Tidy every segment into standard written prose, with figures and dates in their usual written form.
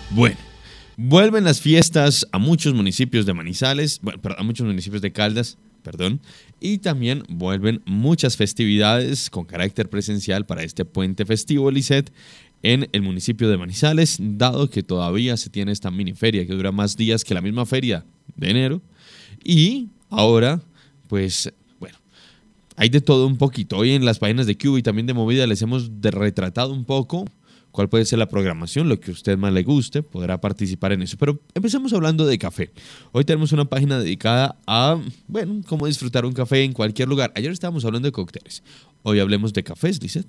Bueno, vuelven las fiestas a muchos municipios de Manizales, bueno, a muchos municipios de Caldas, perdón, y también vuelven muchas festividades con carácter presencial para este puente festivo, Lisset, en el municipio de Manizales, dado que todavía se tiene esta mini feria que dura más días que la misma feria de enero, y ahora, pues, bueno, hay de todo un poquito. Hoy en las páginas de Cuba y también de Movida les hemos retratado un poco cuál puede ser la programación, lo que a usted más le guste, podrá participar en eso. Pero empecemos hablando de café. Hoy tenemos una página dedicada a, bueno, cómo disfrutar un café en cualquier lugar. Ayer estábamos hablando de cócteles. Hoy hablemos de cafés, Lizeth.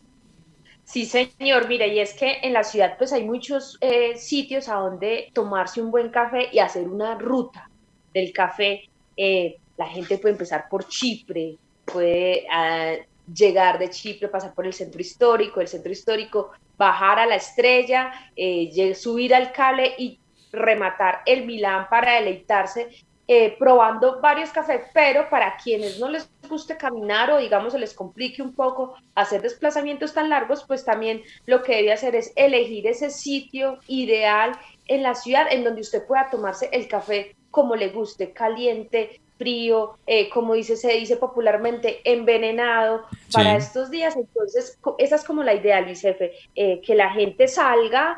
Sí, señor, mire, y es que en la ciudad pues hay muchos sitios a donde tomarse un buen café y hacer una ruta del café. La gente puede empezar por Chipre, puede llegar de Chipre, pasar por el centro histórico, bajar a la Estrella, subir al Cable y rematar el Milán para deleitarse probando varios cafés, pero para quienes no les guste caminar o digamos se les complique un poco hacer desplazamientos tan largos, pues también lo que debe hacer es elegir ese sitio ideal en la ciudad en donde usted pueda tomarse el café como le guste, caliente, frío, como se dice popularmente, envenenado para Sí, estos días. Entonces, esa es como la idea, Luis Jefe, que la gente salga,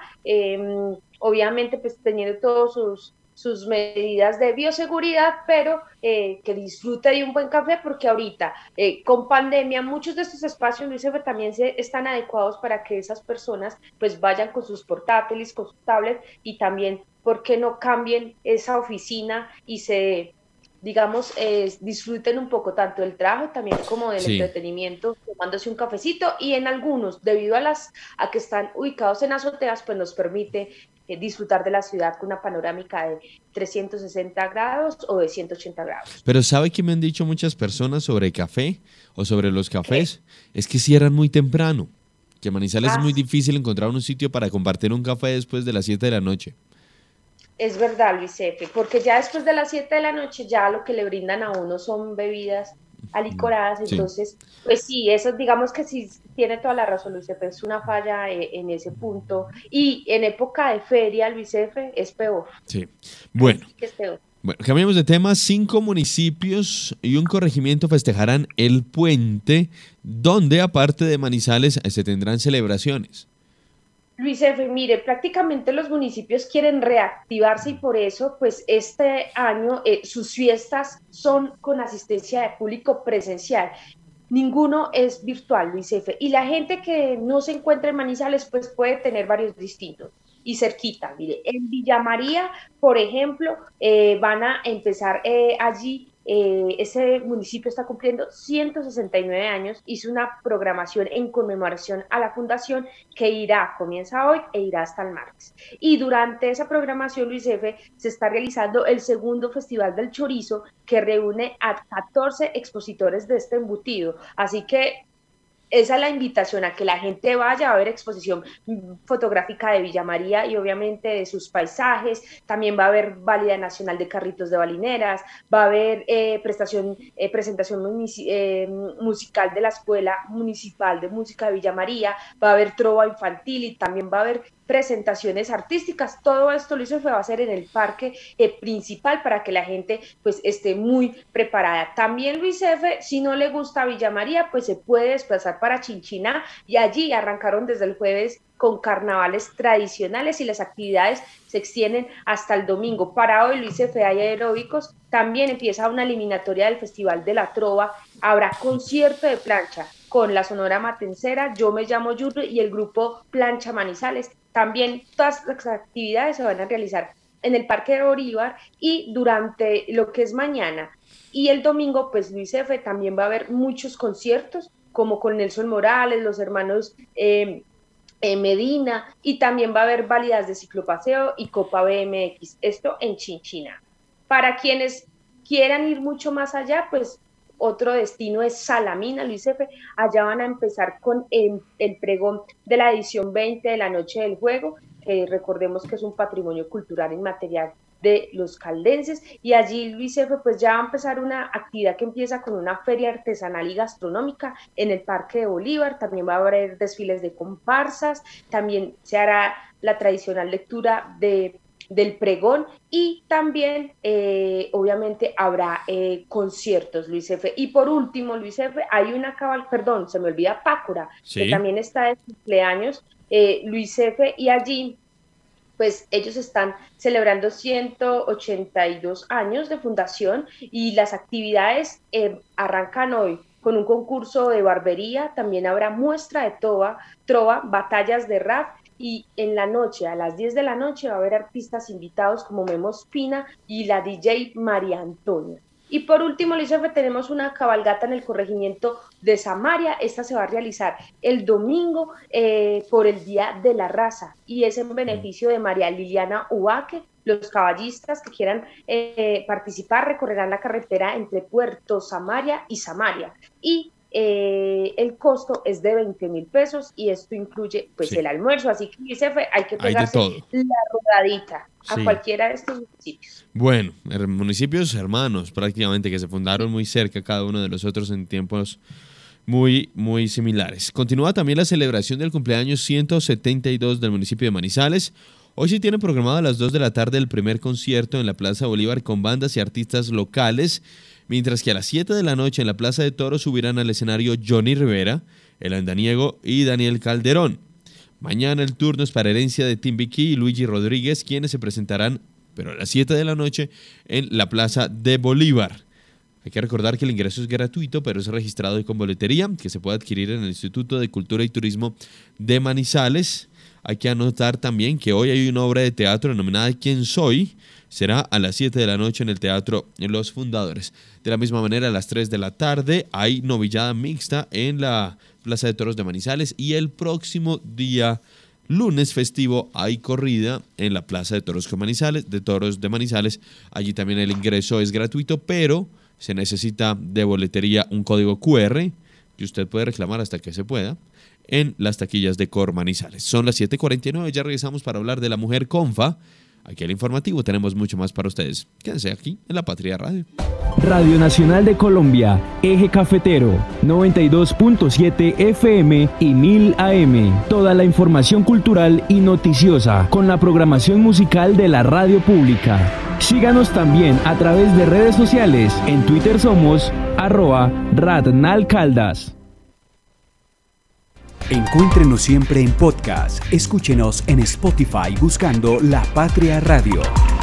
obviamente pues teniendo todos sus medidas de bioseguridad, pero que disfrute de un buen café, porque ahorita, con pandemia, muchos de estos espacios, Luis Efe, también están adecuados para que esas personas pues vayan con sus portátiles, con sus tablets y también, ¿por qué no cambien esa oficina y digamos, disfruten un poco tanto del trabajo también como del sí. entretenimiento, tomándose un cafecito y en algunos, debido a que están ubicados en azoteas, pues nos permite disfrutar de la ciudad con una panorámica de 360 grados o de 180 grados. Pero ¿sabe qué me han dicho muchas personas sobre café o sobre los ¿Qué? cafés? Es que cierran muy temprano. Que en Manizales es Ah, muy difícil encontrar un sitio para compartir un café después de las 7 de la noche. es verdad, Luis Efe, porque ya después de las 7 de la noche ya lo que le brindan a uno son bebidas alicoradas, Sí. entonces, pues sí, eso digamos que sí tiene toda la razón, Luis Efe, es una falla en ese punto, y en época de feria, Luis Efe, es peor, Sí. ahí Bueno, sí que es peor. bueno, cambiamos de tema. 5 municipios y un corregimiento festejarán el puente, donde aparte de Manizales se tendrán celebraciones. Luis F., mire, prácticamente los municipios quieren reactivarse y por eso, pues este año sus fiestas son con asistencia de público presencial. Ninguno es virtual, Luis F. Y la gente que no se encuentra en Manizales, pues puede tener varios distintos y cerquita. Mire, en Villa María, por ejemplo, van a empezar allí. Ese municipio está cumpliendo 169 años, hizo una programación en conmemoración a la fundación que comienza hoy e irá hasta el martes. Y durante esa programación, Luis F., se está realizando el segundo Festival del Chorizo, que reúne a 14 expositores de este embutido. Así que esa es la invitación a que la gente vaya a ver exposición fotográfica de Villa María y obviamente de sus paisajes. También va a haber válida nacional de carritos de balineras, va a haber presentación musical de la Escuela Municipal de Música de Villa María, va a haber trova infantil y también va a haber presentaciones artísticas. Todo esto lo hizo fue va a ser en el parque principal para que la gente pues esté muy preparada. También Luis F., si no le gusta Villa María, pues se puede desplazar para Chinchiná y allí arrancaron desde el jueves con carnavales tradicionales y las actividades se extienden hasta el domingo. Para hoy, Luis F., hay aeróbicos, también empieza una eliminatoria del Festival de la Trova, habrá concierto de plancha con la Sonora Matancera, Yo Me Llamo Yuri y el grupo Plancha Manizales. También todas las actividades se van a realizar en el Parque de Bolívar y durante lo que es mañana y el domingo, pues Luis F., también va a haber muchos conciertos, como con Nelson Morales, los hermanos Medina, y también va a haber válidas de ciclopaseo y Copa BMX, esto en Chinchina. Para quienes quieran ir mucho más allá, pues otro destino es Salamina, Luis F., allá van a empezar con el pregón de la edición 20 de la Noche del Juego, recordemos que es un patrimonio cultural inmaterial de los caldenses, y allí Luis F. pues ya va a empezar una actividad que empieza con una feria artesanal y gastronómica en el Parque de Bolívar. También va a haber desfiles de comparsas, también se hará la tradicional lectura del pregón, y también obviamente habrá conciertos, Luis F. Y por último, Luis F., hay una se me olvida, Pácora, Sí. que también está de cumpleaños, Luis F., y allí pues ellos están celebrando 182 años de fundación, y las actividades arrancan hoy con un concurso de barbería, también habrá muestra de trova, batallas de rap, y en la noche, a las 10 de la noche, va a haber artistas invitados como Memo Espina y la DJ María Antonia. Y por último, Luis F., tenemos una cabalgata en el corregimiento de Samaria. Esta se va a realizar el domingo por el Día de la Raza, y es en beneficio de María Liliana Ubaque. Los caballistas que quieran participar recorrerán la carretera entre Puerto Samaria y Samaria, y el costo es de 20.000 pesos, y esto incluye pues el almuerzo, así que Luis F., hay que pegarse la rodadita a cualquiera de estos municipios. Bueno, municipios hermanos prácticamente, que se fundaron muy cerca cada uno de los otros en tiempos muy, muy similares. Continúa también la celebración del cumpleaños 172 del municipio de Manizales. Hoy sí tiene programado a las 2 de la tarde el primer concierto en la Plaza Bolívar con bandas y artistas locales, mientras que a las 7 de la noche en la Plaza de Toros subirán al escenario Johnny Rivera, El Andaniego y Daniel Calderón. Mañana el turno es para Herencia de Timbiquí y Luigi Rodríguez, quienes se presentarán, pero a las 7 de la noche, en la Plaza de Bolívar. Hay que recordar que el ingreso es gratuito, pero es registrado y con boletería, que se puede adquirir en el Instituto de Cultura y Turismo de Manizales. Hay que anotar también que hoy hay una obra de teatro denominada ¿Quién soy? Será a las 7 de la noche en el Teatro Los Fundadores. De la misma manera, a las 3 de la tarde hay novillada mixta en la Plaza de Toros de Manizales, y el próximo día, lunes festivo, hay corrida en la Plaza de Toros de Manizales. Allí también el ingreso es gratuito, pero se necesita de boletería un código QR que usted puede reclamar hasta que se pueda en las taquillas de Cor Manizales. Son las 7:49, ya regresamos para hablar de la mujer Confa. Aquí el informativo, tenemos mucho más para ustedes. Quédense aquí en La Patria Radio. Radio Nacional de Colombia, Eje Cafetero, 92.7 FM y 1000 AM. Toda la información cultural y noticiosa con la programación musical de la radio pública. Síganos también a través de redes sociales. En Twitter somos @radnalcaldas. Encuéntrenos siempre en podcast. Escúchenos en Spotify buscando La Patria Radio.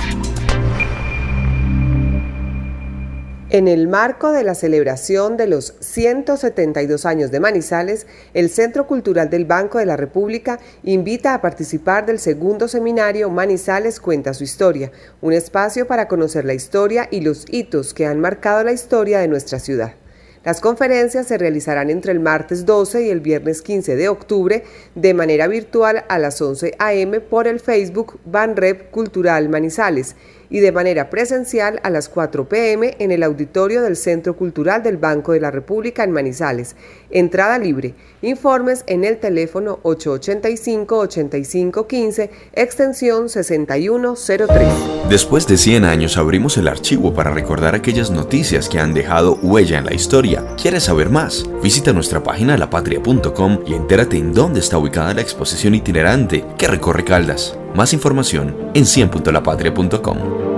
En el marco de la celebración de los 172 años de Manizales, el Centro Cultural del Banco de la República invita a participar del segundo seminario Manizales Cuenta su Historia, un espacio para conocer la historia y los hitos que han marcado la historia de nuestra ciudad. Las conferencias se realizarán entre el martes 12 y el viernes 15 de octubre de manera virtual a las 11 a.m. por el Facebook Banrep Cultural Manizales y de manera presencial a las 4 p.m. en el auditorio del Centro Cultural del Banco de la República en Manizales. Entrada libre. Informes en el teléfono 885-8515, extensión 6103. Después de 100 años abrimos el archivo para recordar aquellas noticias que han dejado huella en la historia. ¿Quieres saber más? Visita nuestra página lapatria.com y entérate en dónde está ubicada la exposición itinerante que recorre Caldas. Más información en 100.lapatria.com.